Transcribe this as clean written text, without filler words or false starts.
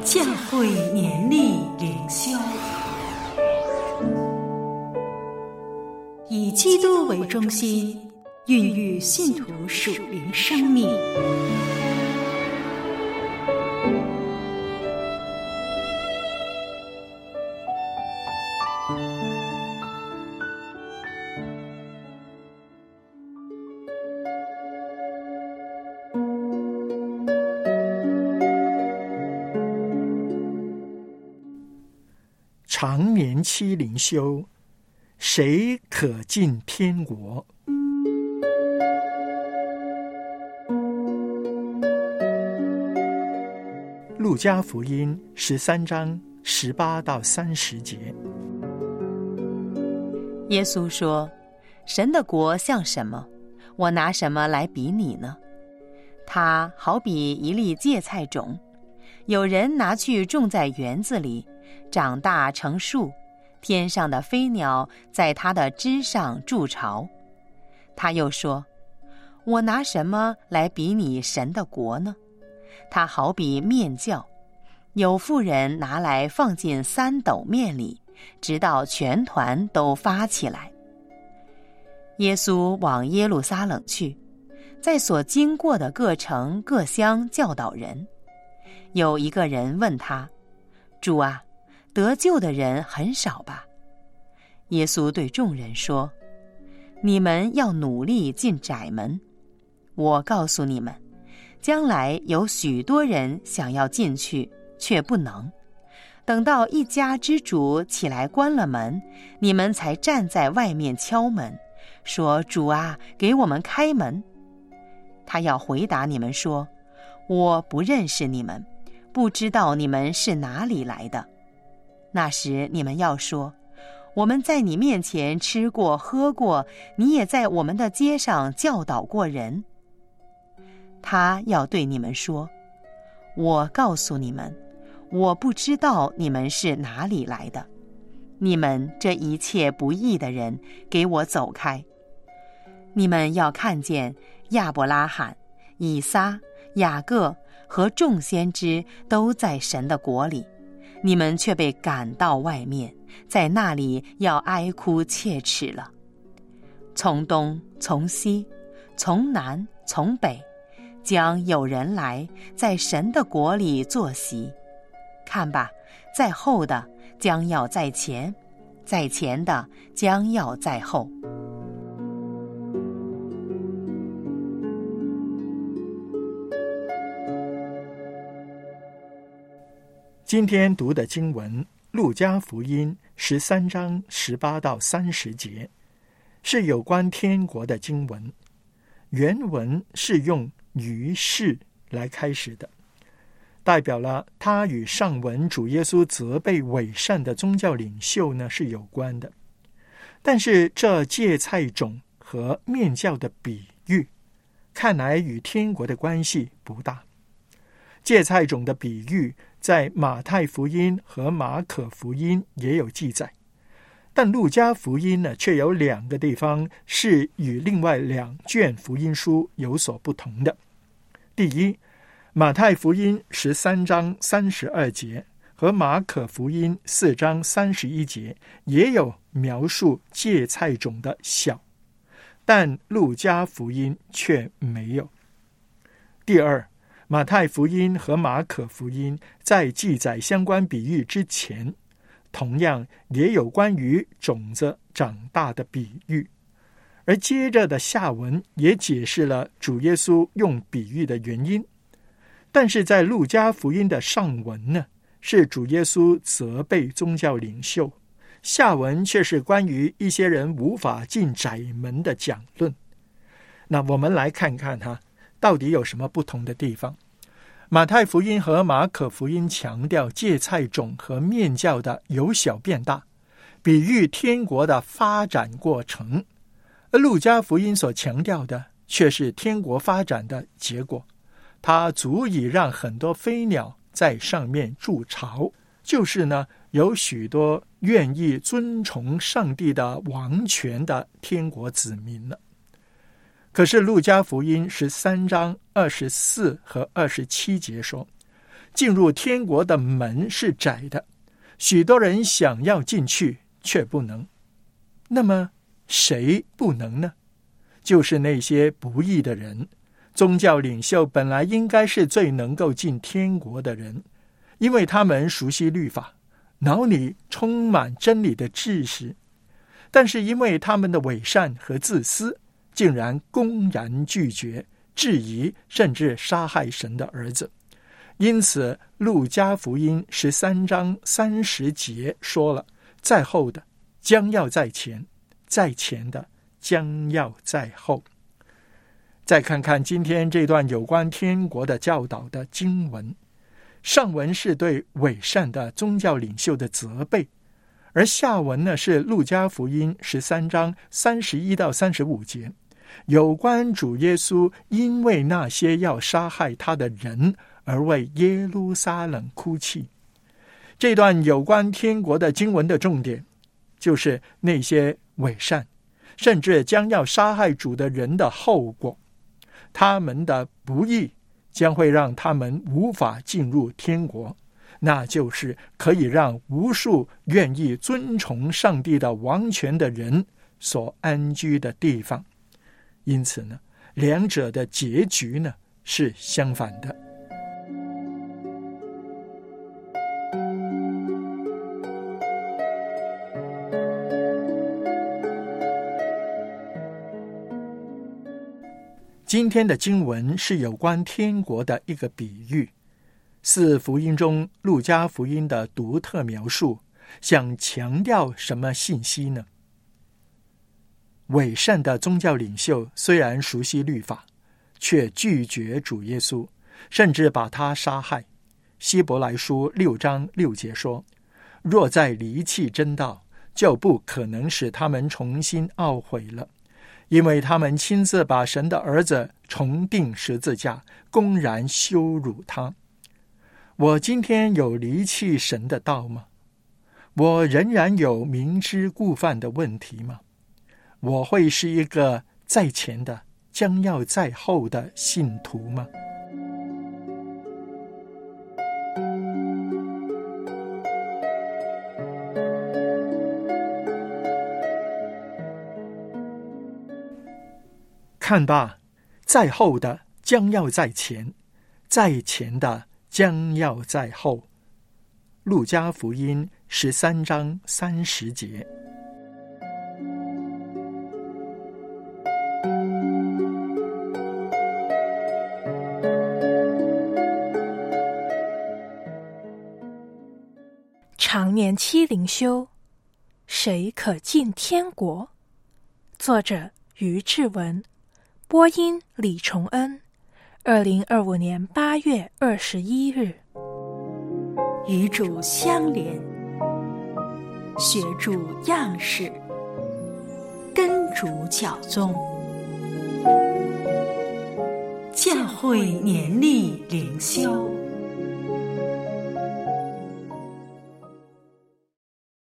教会年历灵修，以基督为中心，孕育信徒属灵生命。 常年期灵修，谁可进天国？路加福音13章18到30节。 耶稣说，神的国像什么？我拿什么来比拟呢？它好比一粒芥菜种，有人拿去种在园子里，长大成树，天上的飞鸟在它的枝上筑巢。他又说，我拿什么来比拟神的国呢？它好比面酵，有妇人拿来放进3斗面里，直到全团都发起来。耶稣往耶路撒冷去，在所经过的各城各乡教导人。有一个人问他，主啊，得救的人很少吧？耶稣对众人说，你们要努力进窄门。我告诉你们，将来有许多人想要进去，却不能。等到一家之主起来关了门，你们才站在外面敲门，说，主啊，给我们开门。他要回答你们说，我不认识你们，不知道你们是哪里来的。那时你们要说，我们在你面前吃过喝过，你也在我们的街上教导过人。他要对你们说，我告诉你们，我不知道你们是哪里来的。你们这一切不义的人，给我走开。你们要看见亚伯拉罕、以撒、雅各和众先知都在神的国里，你们却被赶到外面，在那里要哀哭切齿了。从东从西，从南从北，将有人来在神的国里坐席。看吧，在后的将要在前，在前的将要在后。 今天读的经文，路加福音13章18到30节，是有关天国的经文。原文是用于是来开始的，代表了他与上文主耶稣责备伪善的宗教领袖呢是有关的。但是这芥菜种和面酵的比喻，看来与天国的关系不大。芥菜种的比喻在马太福音和马可福音也有记载，但路加福音呢却有2个地方是与另外2卷福音书有所不同的。第一，马太福音13章32节和马可福音4章31节也有描述芥菜种的小，但路加福音却没有。第二，马太福音和马可福音在记载相关比喻之前，同样也有关于种子长大的比喻，而接着的下文也解释了主耶稣用比喻的原因。但是在路加福音的上文呢，是主耶稣责备宗教领袖，下文却是关于一些人无法进窄门的讲论。那我们来看看到底有什么不同的地方。马太福音和马可福音强调芥菜种和面酵的由小变大，比喻天国的发展过程，而路加福音所强调的却是天国发展的结果，它足以让很多飞鸟在上面筑巢，就是呢有许多愿意遵从上帝的王权的天国子民了。可是路加福音13章24和27节说， 进入天国的门是窄的，许多人想要进去却不能。那么谁不能呢？就是那些不义的人。宗教领袖本来应该是最能够进天国的人，因为他们熟悉律法，脑里充满真理的知识，但是因为他们的伪善和自私，竟然公然拒绝、质疑，甚至杀害神的儿子。因此路加福音13章30节说了，在后的将要在前，在前的将要在后。再看看今天这段有关天国的教导的经文，上文是对伪善的宗教领袖的责备，而下文呢是路加福音13章31到35节，有关主耶稣因为那些要杀害他的人而为耶路撒冷哭泣。这段有关天国的经文的重点，就是那些伪善甚至将要杀害主的人的后果。他们的不义将会让他们无法进入天国，那就是可以让无数愿意遵从上帝的王权的人所安居的地方。因此呢，两者的结局呢是相反的。今天的经文是有关天国的一个比喻，四福音中路加福音的独特描述，想强调什么信息呢？伪善的宗教领袖虽然熟悉律法，却拒绝主耶稣，甚至把他杀害。希伯来书6章6节说，若再离弃真道，就不可能使他们重新懊悔了，因为他们亲自把神的儿子重钉十字架，公然羞辱他。我今天有离弃神的道吗？我仍然有明知故犯的问题吗？我会是一个在前的将要在后的信徒吗？看吧，在后的将要在前，在前的将要在后。路加福音13章30节。 常年期灵修，谁可进天国？作者于志文，播音李崇恩。2025年8月21日。 与主相连，学主样式，跟主教宗。教会年历灵修。